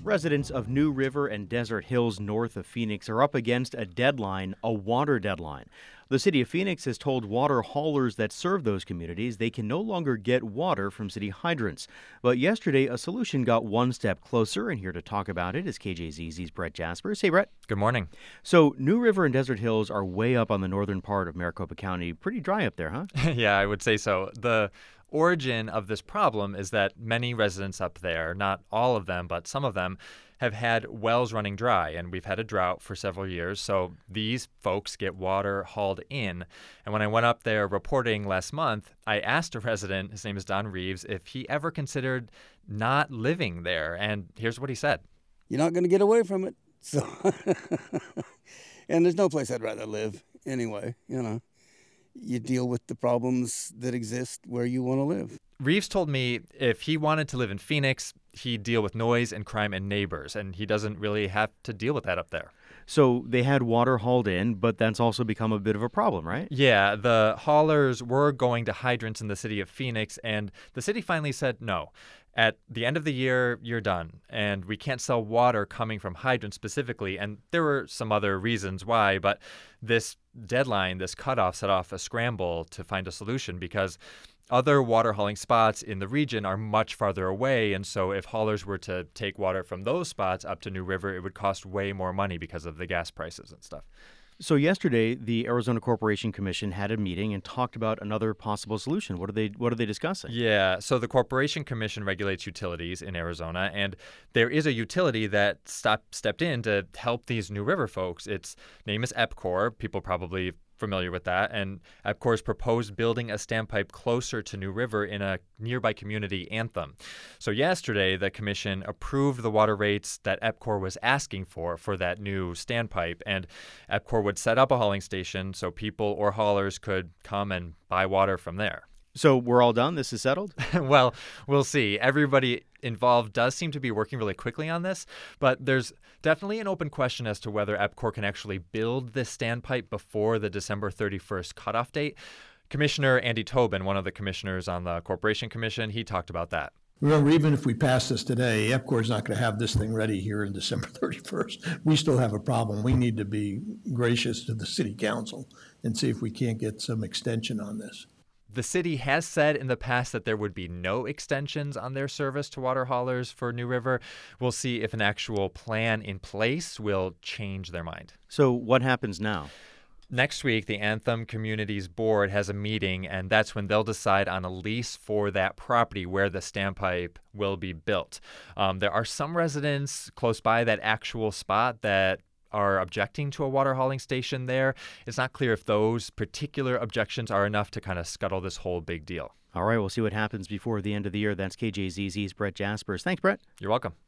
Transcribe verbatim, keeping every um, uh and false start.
Residents of New River and Desert Hills north of Phoenix are up against a deadline, a water deadline. The city of Phoenix has told water haulers that serve those communities they can no longer get water from city hydrants. But yesterday, a solution got one step closer, and here to talk about it is K J Z Z's Brett Jaspers. Hey, Brett. Good morning. So New River and Desert Hills are way up on the northern part of Maricopa County. Pretty dry up there, huh? Yeah, I would say so. The origin of this problem is that many residents up there, not all of them, but some of them, have had wells running dry, and we've had a drought for several years, so these folks get water hauled in. And when I went up there reporting last month, I asked a resident, his name is Don Reeves, if he ever considered not living there, and here's what he said. You're not going to get away from it, so and there's no place I'd rather live anyway, you know. You deal with the problems that exist where you want to live. Reeves told me if he wanted to live in Phoenix, he'd deal with noise and crime and neighbors, and he doesn't really have to deal with that up there. So they had water hauled in, but that's also become a bit of a problem, right? Yeah, the haulers were going to hydrants in the city of Phoenix, and the city finally said no. At the end of the year, you're done, and we can't sell water coming from hydrants specifically, and there were some other reasons why, but this deadline, this cutoff, set off a scramble to find a solution because other water hauling spots in the region are much farther away, and so if haulers were to take water from those spots up to New River, it would cost way more money because of the gas prices and stuff. So yesterday, the Arizona Corporation Commission had a meeting and talked about another possible solution. What are they What are they discussing? Yeah, so the Corporation Commission regulates utilities in Arizona, and there is a utility that stop, stepped in to help these New River folks. Its name is EPCOR. People probably familiar with that, and EPCOR's proposed building a standpipe closer to New River in a nearby community, Anthem. So yesterday, the commission approved the water rates that EPCOR was asking for for that new standpipe, and EPCOR would set up a hauling station so people or haulers could come and buy water from there. So we're all done? This is settled? Well, we'll see. Everybody involved does seem to be working really quickly on this, but there's definitely an open question as to whether EPCOR can actually build this standpipe before the December thirty-first cutoff date. Commissioner Andy Tobin, one of the commissioners on the Corporation Commission, he talked about that. Remember, even if we pass this today, EPCOR is not going to have this thing ready here in December thirty-first. We still have a problem. We need to be gracious to the city council and see if we can't get some extension on this. The city has said in the past that there would be no extensions on their service to water haulers for New River. We'll see if an actual plan in place will change their mind. So what happens now? Next week, the Anthem Communities Board has a meeting, and that's when they'll decide on a lease for that property where the standpipe will be built. Um, there are some residents close by that actual spot that are objecting to a water hauling station there. It's not clear if those particular objections are enough to kind of scuttle this whole big deal. All right, we'll see what happens before the end of the year. That's K J Z Z's Brett Jaspers. Thanks, Brett. You're welcome.